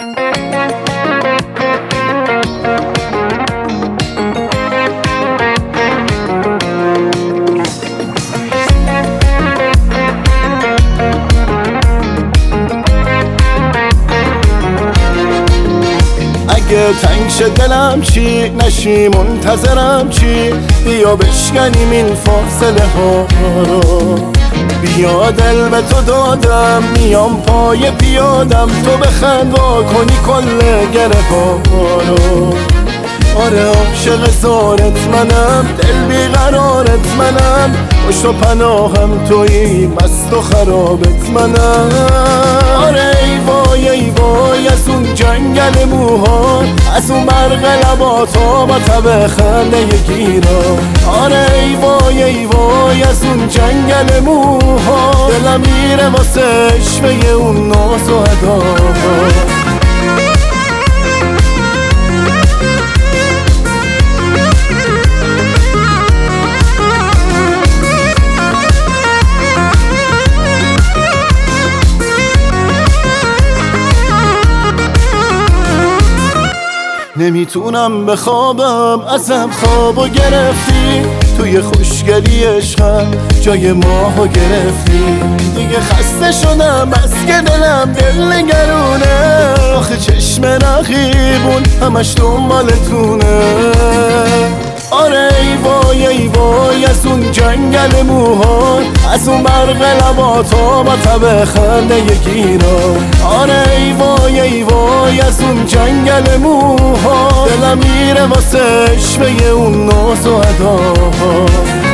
اگه تنگ شه دلم چی، نشی منتظرم چی، بیا بشکنیم این فاصله ها رو. بیا دل به تو دادم، میام پای پیادم، تو بخند وا کنی کل گره ها رو. آره عاشق زارت منم، دل بیقرارت منم، پشت و پناهم تویی، مست و خرابت منم. آره ای وای ای وای از اون جنگل موها، از اون برق لباتا با تب خنده گیرا. آره ای وای ای وای از اون جنگل موها، دلم میره واسه عشقه اون ناز و ادا. نمیتونم بخوابم، ازم خوابو گرفتی، توی خوشگلی عشقم جای ماهو گرفتی. دیگه خسته شدم بس که دلم دل نگرونه، آخه چشم رقیبون همش دنبالتونه. آره ای وای ای وای از اون جنگل موها، از اون برق لباتا با تب خنده گیرا. آره ای وای ای وای از اون جنگل موها، دلم میره واسه عشقه اون ناز و ادا.